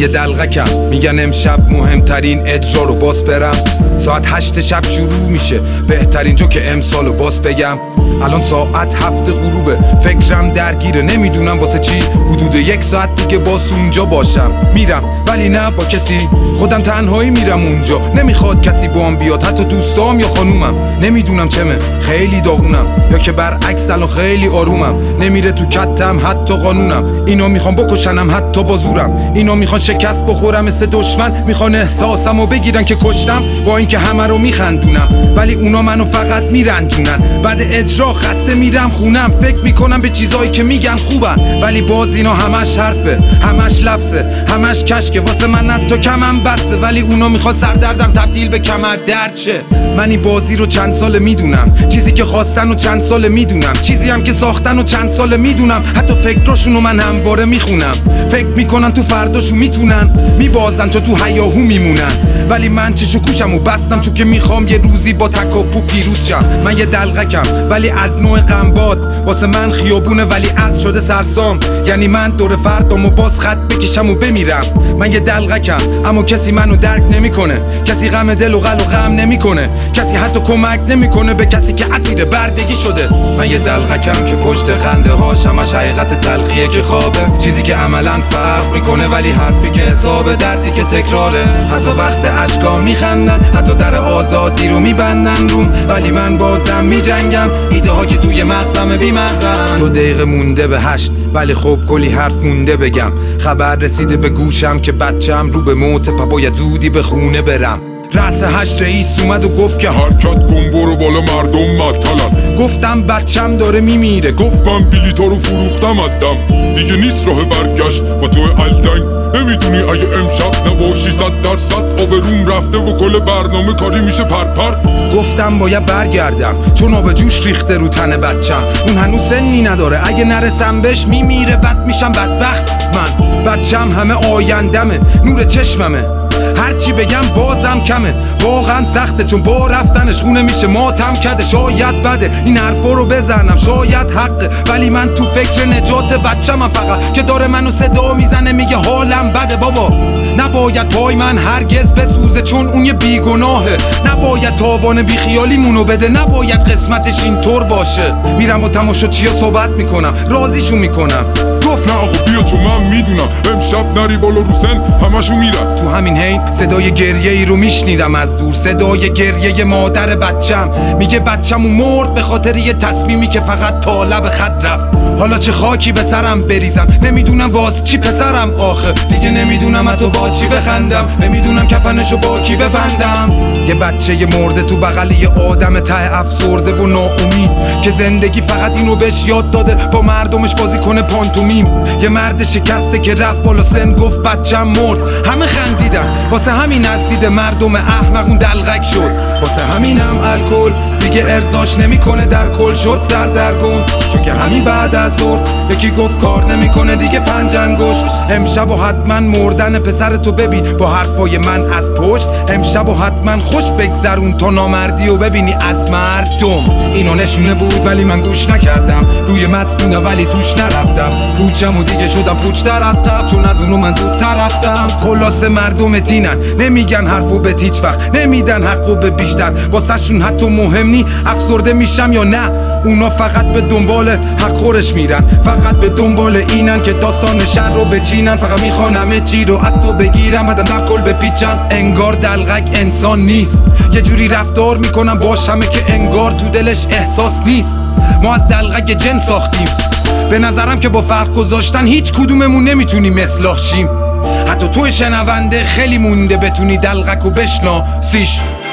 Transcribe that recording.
یه دلغکم، میگن امشب مهمترین اجرا رو باز برم. ساعت 8 شب شروع میشه بهترین جو که امسالو باز بگم. الان ساعت 7 غروبه، فکرم درگیره، نمیدونم واسه چی. حدود 1 ساعت دیگه باز اونجا باشم. میرم ولی نه با کسی، خودم تنهایی میرم اونجا. نمیخواد کسی با هم بیاد، حتی دوستام یا خانومم. نمیدونم چمه، خیلی داغونم یا که برعکس الان خیلی آرومم. نمیره تو کتم حتی قانونم. اینا میخوان بکشنم حتی با زورم. اینا میخوان شکست بخورم مثل دشمن. میخوان احساسمو بگیرن که کشتم، با اینکه همه رو میخندونم ولی اونا منو فقط میرنجونن. بعد اجرا خسته میرم خونم، فکر میکنم به چیزایی که میگن خوبن ولی باز اینا همش حرفه، همش لفظه، همش کشکه. واسه من حتی کمم بسته ولی اونا میخواد سردردم تبدیل به کمر درد شه. من این بازی رو چند ساله میدونم، چیزی که خواستن و چند ساله میدونم، چیزی هم که ساختن و چند ساله میدونم. حتی فکراشونو من همواره میخونم. فکر میکنن تو فرداشو میتونن، میبازن چون تو هیاهو میمونن. ولی من چشو کوشمو بستم چون که میخوام یه روزی با تک و پو پیروز شم. من یه دلغکم ولی از نوع غمباد، واسه من خیابونه ولی از شده سرسام. یعنی من دور فردامو باز خط بکشم و بمیرم. من یه دلغکم اما کسی منو درک نمیکنه، کسی غم دل و غل و غم نمیکنه، کسی حتی کمک نمیکنه به کسی که اسیر بردگی شده. من یه دلغکم که پشت خنده هاش همش حقیقت تلخیه که خوابه، چیزی که عملا فرق میکنه ولی حرفی که حسابه، دردی که تکراره. حتی وقت اشکا میخندن، حتی در آزادی رو میبندن روم ولی من بازم میجنگم. ایده ها که توی مغزم بی‌مغزن. 2 دقیقه مونده به 8 ولی خب کلی حرف مونده بگم. خبر رسیده به گوشم که بچم رو به موت، باید زودی به خونه برم. رأس 8 رئیس اومد و گفت که حرکت کن برو بالا مردم معطلن. گفتم بچم داره میمیره. گفت من بلیطا رو فروختم از دم، دیگه نیست راه برگشت و تو الدنگ. نمیدونی اگه امشب نباشی 100% آبروم رفته و کل برنامه کاری میشه پرپر. گفتم باید برگردم چون آب جوش ریخته رو تن بچم. اون هنوز سنی نداره، اگه نرسم بهش میمیره، بد میشم بدبخت من. بچم همه آیندمه، نور چشممه، هرچی بگم بازم کمه. واقعا سخته چون با رفتنش خونه میشه ماتم کده. شاید بده این حرفا رو بزنم، شاید حقه ولی من تو فکر نجات بچه‌م فقط، که داره منو صدا میزنه میگه حالم بده. بابا نباید پای من هرگز بسوزه چون اون یه بیگناهه. نباید تاوان بیخیالیمونو بده، نباید قسمتش اینطور باشه. میرم با تماشاچیا صحبت میکنم، راضیشون میکنم. گفت نه آقا بیا چون من میدونم امشب نری بالا رو سن همشون میرن. تو همین حین صدای گریه ای رو میشنیدم از دور، صدای گریه مادر بچم. میگه بچم مرد به خاطر یه تصمیمی که فقط تا لب خط رفت. حالا چه خاکی به سرم بریزم، نمیدونم واس چی پسرم آخه. دیگه نمیدونم حتی با چی بخندم، نمیدونم کفنشو با کی ببندم. یه بچه مرده تو بغل یه آدم ته افسرده و ناامید، که زندگی فقط اینو بهش یاد داده با مردمش بازی کنه پانتومیم. یه مرد شکسته که رفت بالا سن گفت بچم مرد. همه خندیدن، واسه همین از دید مردم احمق اون دلغک شد. واسه همینم الکل دیگه ارزاش نمیکنه، در کل شد سردرگم. چون که همین بعد از ظهر یکی گفت کار نمیکنه دیگه 5 انگشت. امشب و حتما مردن پسر تو ببین با حرفای من از پشت. امشب و حتما خوش بگذرون تا نامردی و ببینی از مردم. اینو نشونه بود ولی من گوش نکردم، روی متن بودم ولی توش نرفتم. پوچم و دیگه شدم پوچتر از قبل چون از اونو من زودتر رفتم. خلاصه مردم تینن، نمیگن حرفو به هیچ وقت، نمیدن حقو به بیشتر. واسه شون حتی مهم نی افسرده میشم یا نه. اونا فقط به دنبال حق خورش میرن، فقط به دنبال اینن که داستان شر رو بچینن. فقط میخوان همه چی رو از تو بگیرن بعدم در کل بپیچن. انگار دلغک انسان نیست، یه جوری رفتار میکنم باش همه که انگار تو دلش احساس نیست. ما از دلغک جن ساختیم، به نظرم که با فرق گذاشتن هیچ کدوممون نمیتونیم اصلاح شیم. حتی توی شنونده خیلی مونده بتونی دلغک و بشناسیش.